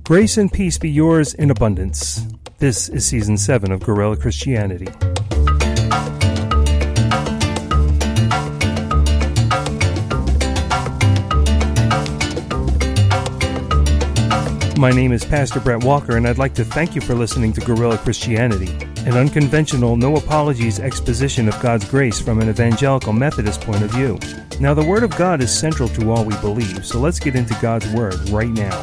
Grace and peace be yours in abundance. This is Season 7 of Guerrilla Christianity. My name is Pastor Brett Walker, and I'd like to thank you for listening to Guerrilla Christianity, an unconventional, no-apologies exposition of God's grace from an evangelical Methodist point of view. Now, the Word of God is central to all we believe, so let's get into God's Word right now.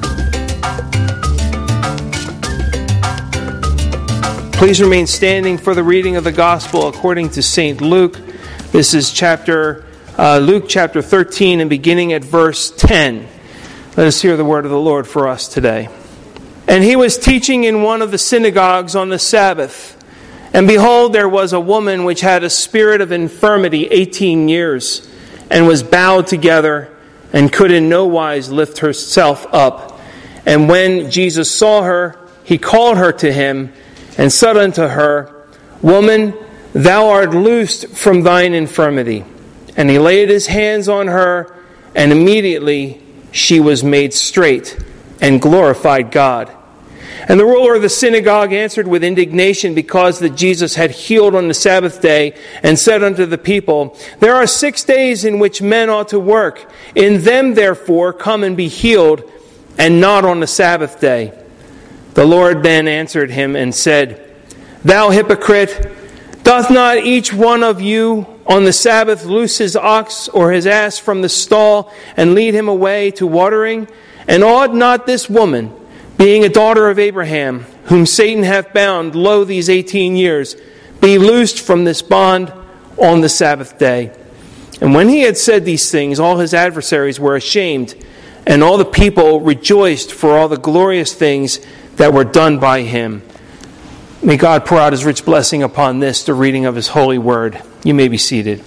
Please remain standing for the reading of the Gospel according to St. Luke. This is Luke chapter 13 and beginning at verse 10. Let us hear the word of the Lord for us today. And he was teaching in one of the synagogues on the Sabbath. And behold, there was a woman which had a spirit of infirmity 18 years, and was bowed together, and could in no wise lift herself up. And when Jesus saw her, he called her to him, and said unto her, Woman, thou art loosed from thine infirmity. And he laid his hands on her, and immediately she was made straight, and glorified God. And the ruler of the synagogue answered with indignation, because that Jesus had healed on the Sabbath day, and said unto the people, There are 6 days in which men ought to work. In them therefore come and be healed, and not on the Sabbath day. The Lord then answered him and said, Thou hypocrite, doth not each one of you on the Sabbath loose his ox or his ass from the stall, and lead him away to watering? And ought not this woman, being a daughter of Abraham, whom Satan hath bound, lo, these 18 years, be loosed from this bond on the Sabbath day? And when he had said these things, all his adversaries were ashamed, and all the people rejoiced for all the glorious things that were done by him. May God pour out his rich blessing upon this, the reading of his holy word. You may be seated.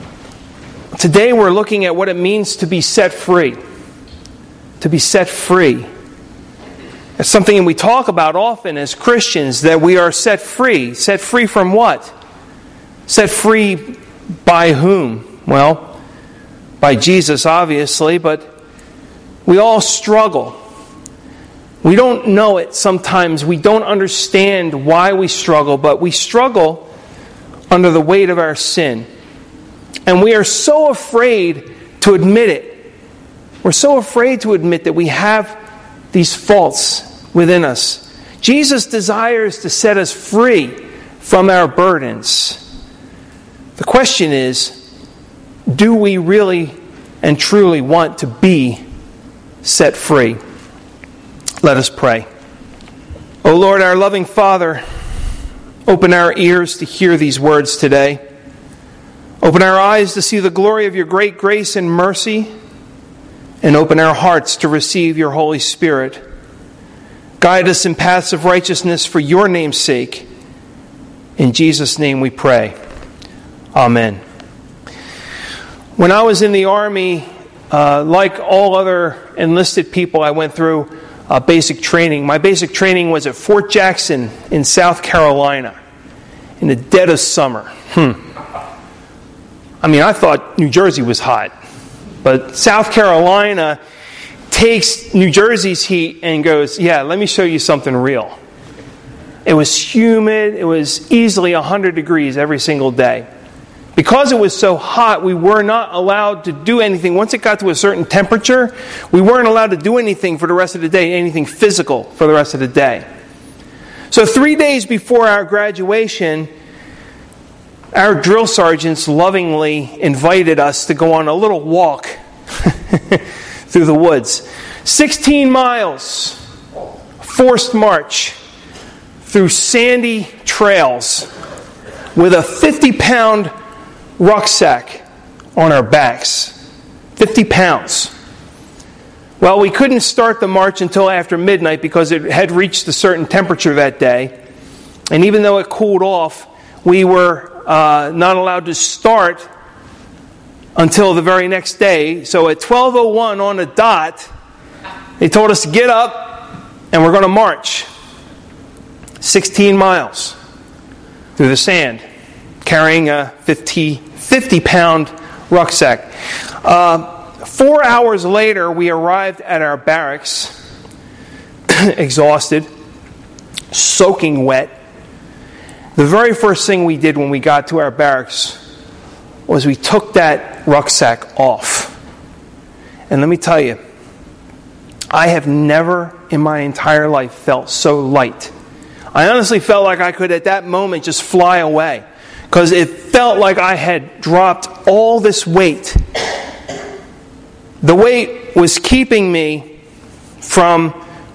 Today we're looking at what it means to be set free. To be set free. It's something we talk about often as Christians, that we are set free. Set free from what? Set free by whom? Well, by Jesus, obviously, but we all struggle. We don't know it sometimes. We don't understand why we struggle, but we struggle under the weight of our sin. And we are so afraid to admit it. We're so afraid to admit that we have these faults within us. Jesus desires to set us free from our burdens. The question is, do we really and truly want to be set free? Let us pray. O Lord, our loving Father, open our ears to hear these words today. Open our eyes to see the glory of your great grace and mercy, and open our hearts to receive your Holy Spirit. Guide us in paths of righteousness for your name's sake. In Jesus' name we pray. Amen. When I was in the Army, like all other enlisted people, I went through basic training. My basic training was at Fort Jackson in South Carolina in the dead of summer. I mean, I thought New Jersey was hot, but South Carolina takes New Jersey's heat and goes, yeah, let me show you something real. It was humid. It was easily 100 degrees every single day. Because it was so hot, we were not allowed to do anything. Once it got to a certain temperature, we weren't allowed to do anything for the rest of the day, anything physical for the rest of the day. So 3 days before our graduation, our drill sergeants lovingly invited us to go on a little walk through the woods. 16 miles, forced march through sandy trails with a 50-pound rucksack on our backs. 50 pounds. Well, we couldn't start the march until after midnight because it had reached a certain temperature that day. And even though it cooled off, we were not allowed to start until the very next day. So at 12:01 on the dot, they told us to get up and we're going to march 16 miles through the sand, carrying a 50-pound rucksack. 4 hours later, we arrived at our barracks. exhausted, soaking wet. The very first thing we did when we got to our barracks was we took that rucksack off. And let me tell you, I have never in my entire life felt so light. I honestly felt like I could at that moment just fly away, because it felt like I had dropped all this weight. The weight was keeping me from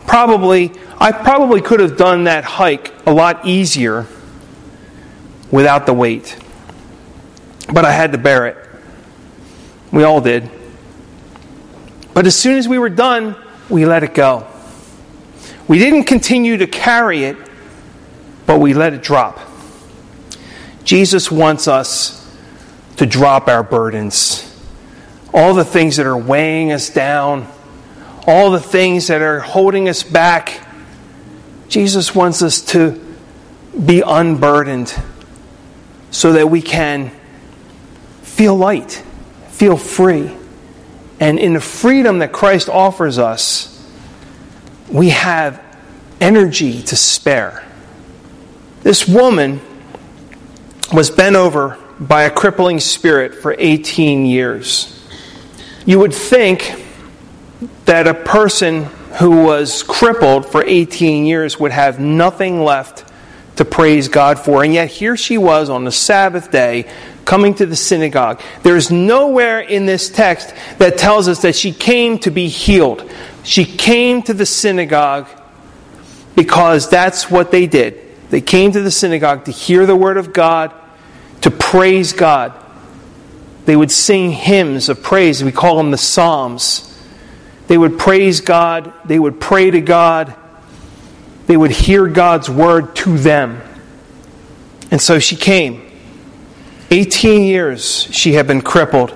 I probably could have done that hike a lot easier without the weight. But I had to bear it. We all did. But as soon as we were done, we let it go. We didn't continue to carry it, but we let it drop. Jesus wants us to drop our burdens. All the things that are weighing us down, all the things that are holding us back. Jesus wants us to be unburdened so that we can feel light, feel free. And in the freedom that Christ offers us, we have energy to spare. This woman was bent over by a crippling spirit for 18 years. You would think that a person who was crippled for 18 years would have nothing left to praise God for. And yet here she was on the Sabbath day coming to the synagogue. There's nowhere in this text that tells us that she came to be healed. She came to the synagogue because that's what they did. They came to the synagogue to hear the word of God, to praise God. They would sing hymns of praise. We call them the Psalms. They would praise God. They would pray to God. They would hear God's word to them. And so she came. 18 years she had been crippled.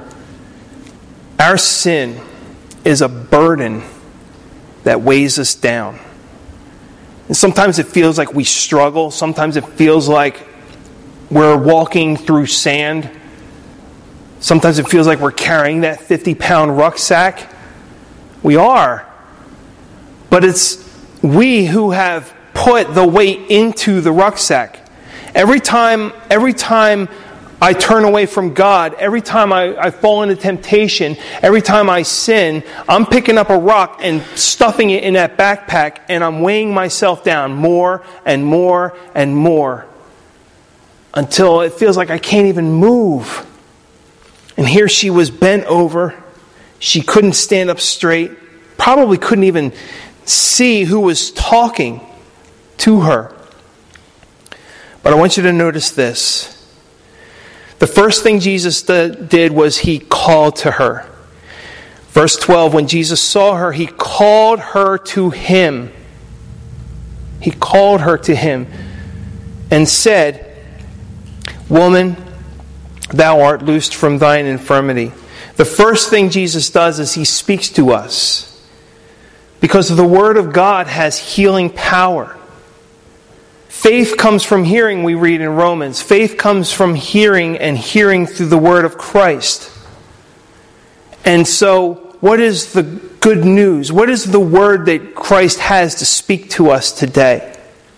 Our sin is a burden that weighs us down. And sometimes it feels like we struggle. Sometimes it feels like we're walking through sand. Sometimes it feels like we're carrying that 50-pound rucksack. We are. But it's we who have put the weight into the rucksack. Every time I turn away from God, every time I fall into temptation, every time I sin, I'm picking up a rock and stuffing it in that backpack, and I'm weighing myself down more and more and more until it feels like I can't even move. And here she was bent over. She couldn't stand up straight, probably couldn't even see who was talking to her. But I want you to notice this. The first thing Jesus did was he called to her. Verse 12, when Jesus saw her, he called her to him. He called her to him and said, "Woman, thou art loosed from thine infirmity." The first thing Jesus does is he speaks to us. Because the Word of God has healing power. Faith comes from hearing, we read in Romans. Faith comes from hearing, and hearing through the word of Christ. And so, what is the good news? What is the word that Christ has to speak to us today?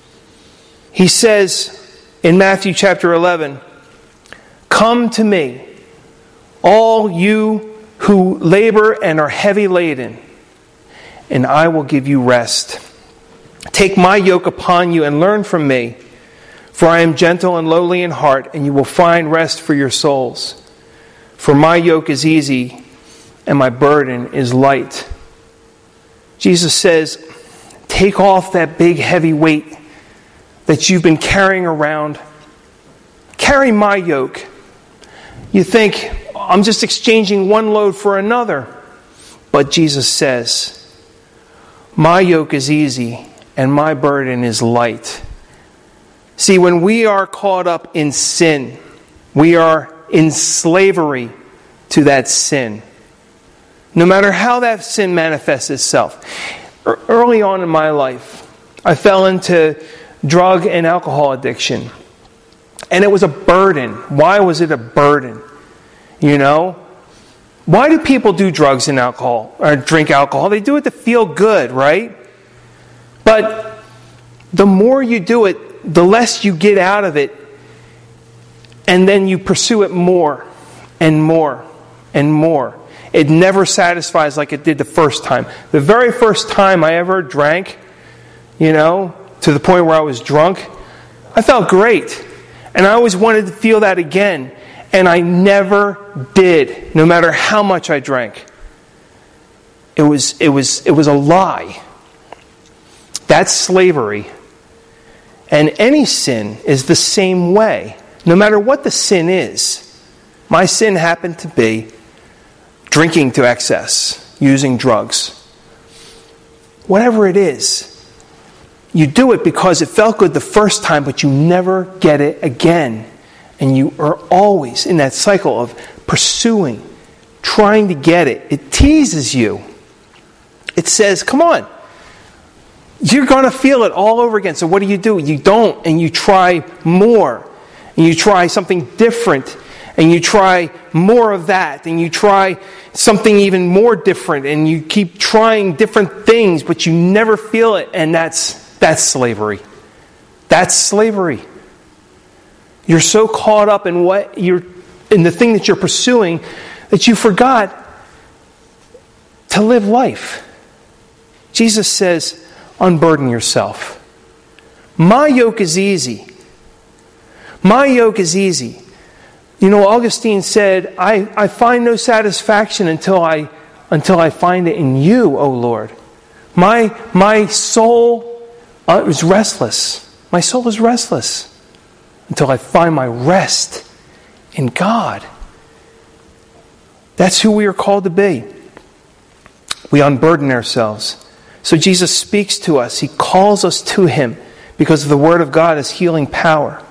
He says in Matthew chapter 11, "Come to me, all you who labor and are heavy laden, and I will give you rest. Take my yoke upon you and learn from me, for I am gentle and lowly in heart, and you will find rest for your souls. For my yoke is easy, and my burden is light." Jesus says, take off that big heavy weight that you've been carrying around. Carry my yoke. You think, I'm just exchanging one load for another. But Jesus says, my yoke is easy, and my burden is light. See, when we are caught up in sin, we are in slavery to that sin. No matter how that sin manifests itself. Early on in my life, I fell into drug and alcohol addiction. And it was a burden. Why was it a burden? You know? Why do people do drugs and alcohol, or drink alcohol? They do it to feel good, right? But the more you do it, the less you get out of it. And then you pursue it more and more and more. It never satisfies like it did the first time. The very first time I ever drank, to the point where I was drunk, I felt great. And I always wanted to feel that again. And I never did, no matter how much I drank. It was a lie. That's slavery. And any sin is the same way. No matter what the sin is. My sin happened to be drinking to excess, using drugs. Whatever it is, you do it because it felt good the first time, but you never get it again. And you are always in that cycle of pursuing, trying to get it. It teases you. It says, come on, you're going to feel it all over again. So what do? You don't, and you try more. And you try something different. And you try more of that. And you try something even more different. And you keep trying different things, but you never feel it. And that's slavery. That's slavery. You're so caught up in in the thing that you're pursuing that you forgot to live life. Jesus says, unburden yourself. My yoke is easy. My yoke is easy. Augustine said, I find no satisfaction until I find it in you, O Lord. My soul is restless. My soul is restless until I find my rest in God. That's who we are called to be. We unburden ourselves. So Jesus speaks to us. He calls us to Him because the Word of God is healing power.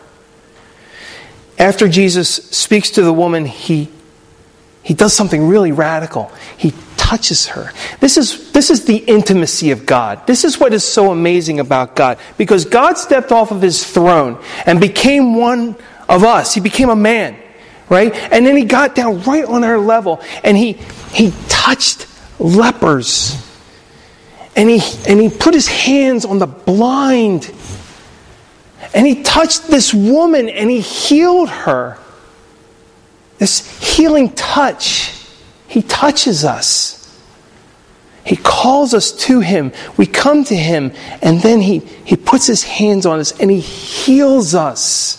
After Jesus speaks to the woman, He does something really radical. He touches her. This is the intimacy of God. This is what is so amazing about God. Because God stepped off of His throne and became one of us. He became a man, right? And then He got down right on our level and He touched lepers. And he put His hands on the blind. And He touched this woman and He healed her. This healing touch. He touches us. He calls us to Him. We come to Him and then He puts His hands on us and He heals us.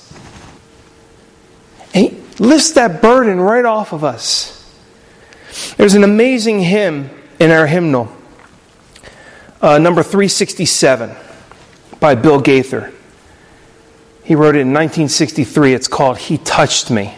And He lifts that burden right off of us. There's an amazing hymn in our hymnal. Number 367 by Bill Gaither. He wrote it in 1963. It's called He Touched Me.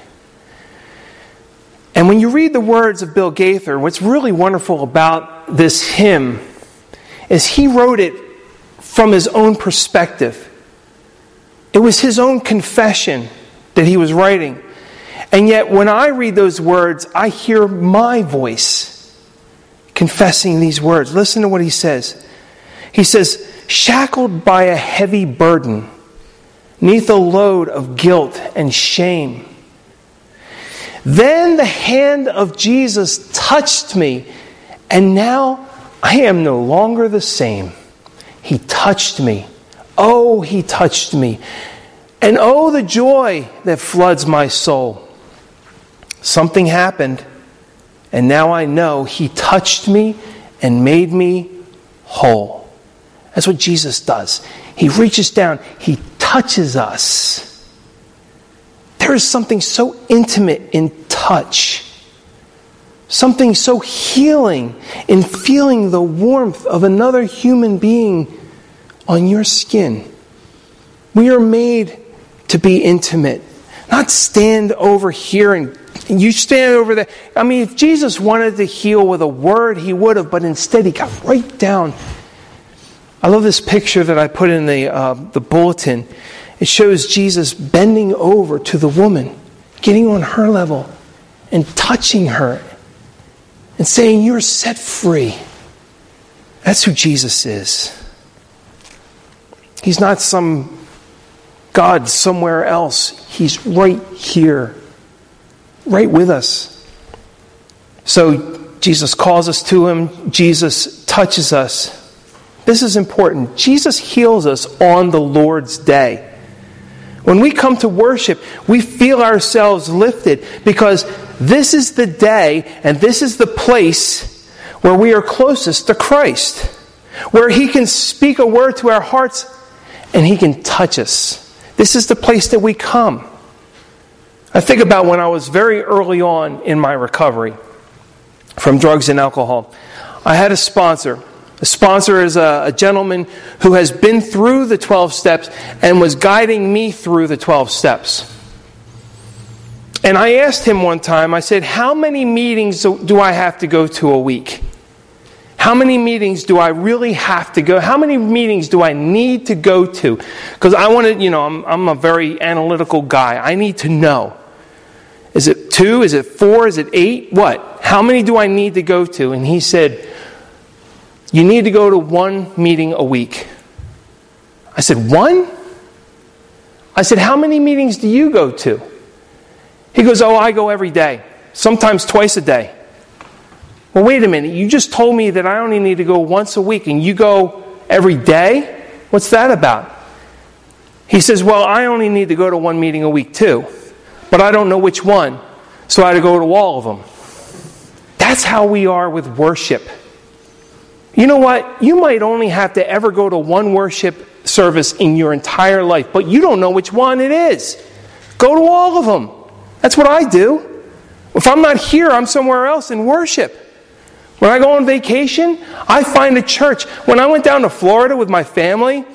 And when you read the words of Bill Gaither, what's really wonderful about this hymn is he wrote it from his own perspective. It was his own confession that he was writing. And yet when I read those words, I hear my voice confessing these words. Listen to what he says. He says, shackled by a heavy burden, 'neath a load of guilt and shame. Then the hand of Jesus touched me, and now I am no longer the same. He touched me. Oh, He touched me. And oh, the joy that floods my soul. Something happened, and now I know He touched me and made me whole. That's what Jesus does. He reaches down. He touches us. There is something so intimate in touch. Something so healing in feeling the warmth of another human being on your skin. We are made to be intimate. Not stand over here and you stand over there. I mean, if Jesus wanted to heal with a word, He would have, but instead He got right down. I love this picture that I put in the bulletin. It shows Jesus bending over to the woman, getting on her level and touching her and saying, you're set free. That's who Jesus is. He's not some God somewhere else. He's right here, right with us. So Jesus calls us to Him. Jesus touches us. this is important. Jesus heals us on the Lord's day. When we come to worship, we feel ourselves lifted because this is the day and this is the place where we are closest to Christ, where He can speak a word to our hearts and He can touch us. This is the place that we come. I think about when I was very early on in my recovery from drugs and alcohol. I had a sponsor. A sponsor is a gentleman who has been through the 12 steps and was guiding me through the 12 steps. And I asked him one time, I said, how many meetings do I have to go to a week? How many meetings do I really have to go? How many meetings do I need to go to? Because I want to, I'm a very analytical guy. I need to know. Is it 2? Is it 4? Is it 8? What? How many do I need to go to? And he said, you need to go to 1 meeting a week. I said, 1? I said, how many meetings do you go to? He goes, I go every day. Sometimes twice a day. Well, wait a minute. You just told me that I only need to go once a week and you go every day? What's that about? He says, well, I only need to go to 1 meeting a week too. But I don't know which one. So I had to go to all of them. That's how we are with worship. You know what? You might only have to ever go to 1 worship service in your entire life, but you don't know which one it is. Go to all of them. That's what I do. If I'm not here, I'm somewhere else in worship. When I go on vacation, I find a church. When I went down to Florida with my family,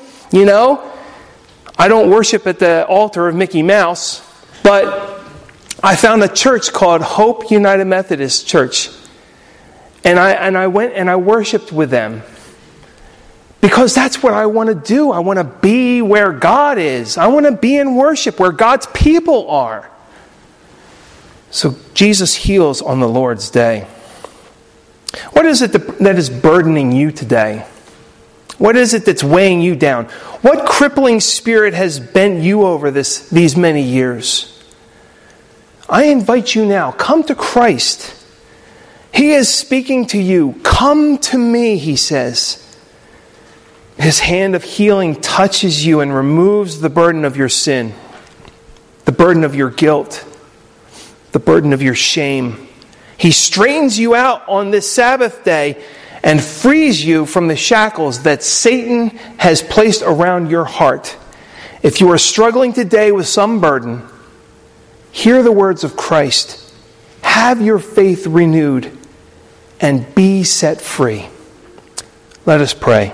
I don't worship at the altar of Mickey Mouse, but I found a church called Hope United Methodist Church. And I went and I worshiped with them. Because that's what I want to do. I want to be where God is. I want to be in worship where God's people are. So Jesus heals on the Lord's day. What is it that is burdening you today? What is it that's weighing you down? What crippling spirit has bent you over these many years? I invite you now, come to Christ. He is speaking to you. Come to me, He says. His hand of healing touches you and removes the burden of your sin, the burden of your guilt, the burden of your shame. He straightens you out on this Sabbath day and frees you from the shackles that Satan has placed around your heart. If you are struggling today with some burden, hear the words of Christ. Have your faith renewed and be set free. Let us pray.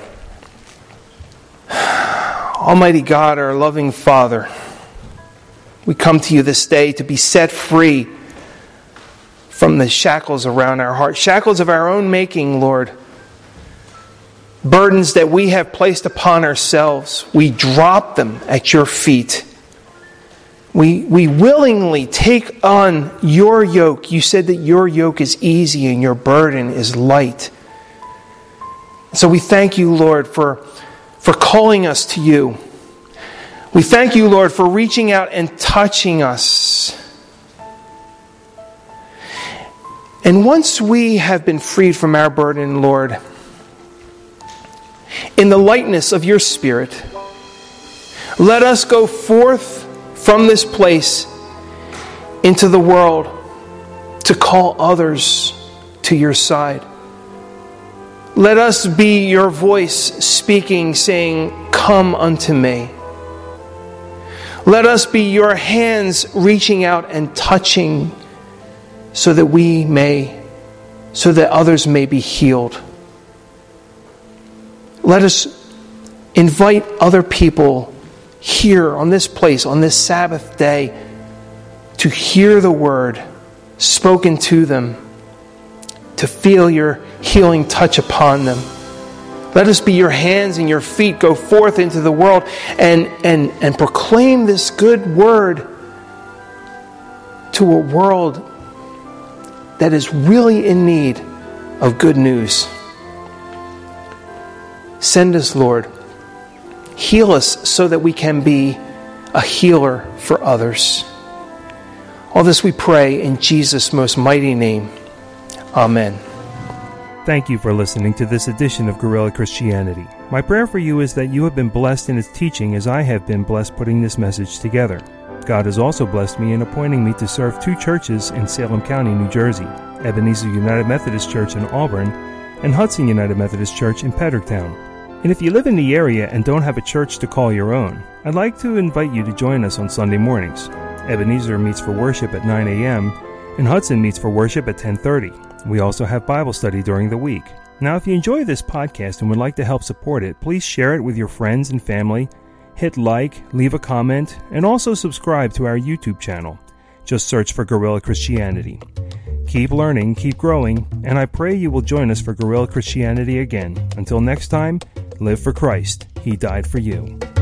Almighty God, our loving Father, we come to you this day to be set free from the shackles around our heart. Shackles of our own making, Lord. Burdens that we have placed upon ourselves. We drop them at your feet. We willingly take on your yoke. You said that your yoke is easy and your burden is light. So we thank you, Lord, for calling us to you. We thank you, Lord, for reaching out and touching us. And once we have been freed from our burden, Lord, in the lightness of your Spirit, let us go forth from this place into the world to call others to your side. Let us be your voice speaking, saying, "Come unto me." Let us be your hands reaching out and touching so that others may be healed. Let us invite other people here on this place, on this Sabbath day, to hear the word spoken to them, to feel your healing touch upon them. Let us be your hands and your feet. Go forth into the world and proclaim this good word to a world that is really in need of good news. Send us, Lord. Heal us so that we can be a healer for others. All this we pray in Jesus' most mighty name. Amen. Thank you for listening to this edition of Guerrilla Christianity. My prayer for you is that you have been blessed in its teaching as I have been blessed putting this message together. God has also blessed me in appointing me to serve 2 churches in Salem County, New Jersey, Ebenezer United Methodist Church in Auburn and Hudson United Methodist Church in Pedricktown. And if you live in the area and don't have a church to call your own, I'd like to invite you to join us on Sunday mornings. Ebenezer meets for worship at 9 a.m. and Hudson meets for worship at 10:30. We also have Bible study during the week. Now, if you enjoy this podcast and would like to help support it, please share it with your friends and family, hit like, leave a comment, and also subscribe to our YouTube channel. Just search for Guerrilla Christianity. Keep learning, keep growing, and I pray you will join us for Guerrilla Christianity again. Until next time, live for Christ. He died for you.